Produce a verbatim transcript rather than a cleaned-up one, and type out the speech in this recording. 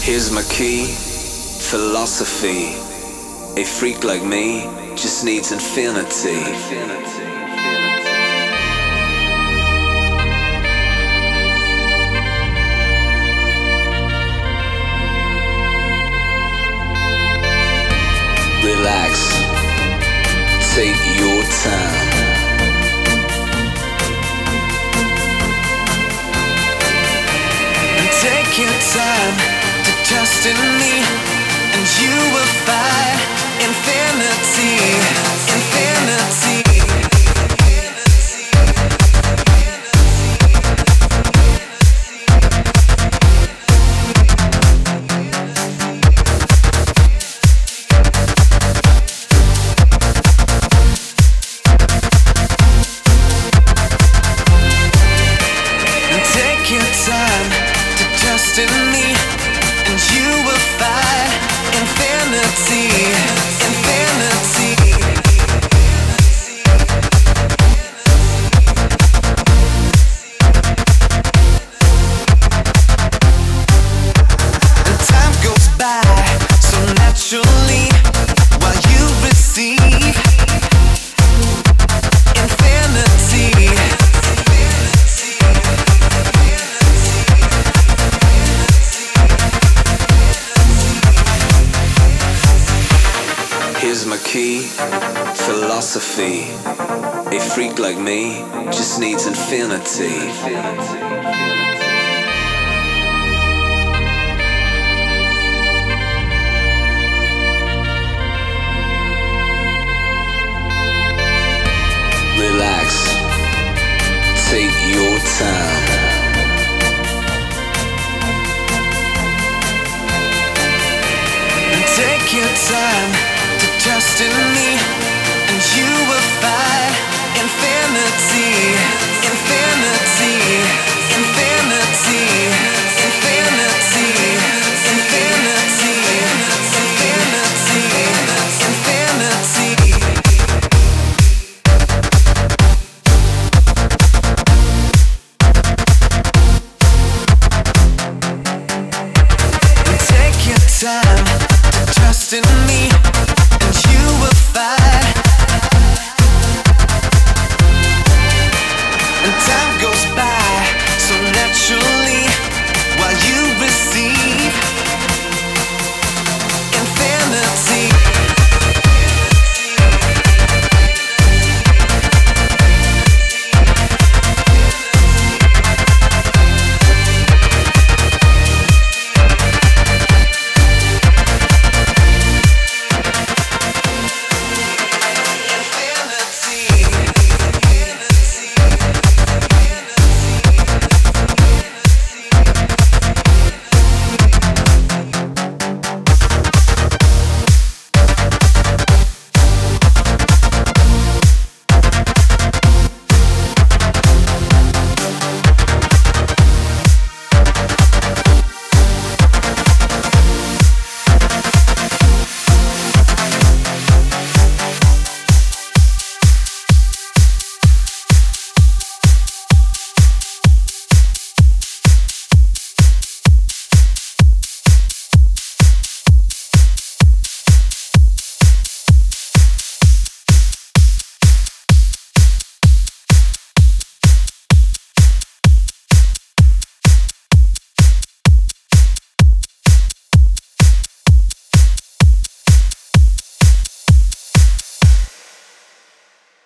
Here's my key, philosophy. A freak like me just needs infinity. Relax, take your time. And take your time to trust in me, and you will find infinity, infinity. Take your time to trust in me, and you will find infinity, infinity. And time goes by so naturally while you receive infinity. Here's my key, philosophy. A freak like me just needs infinity. Relax, take your time. And take your time to trust in me, and you will find infinity, infinity.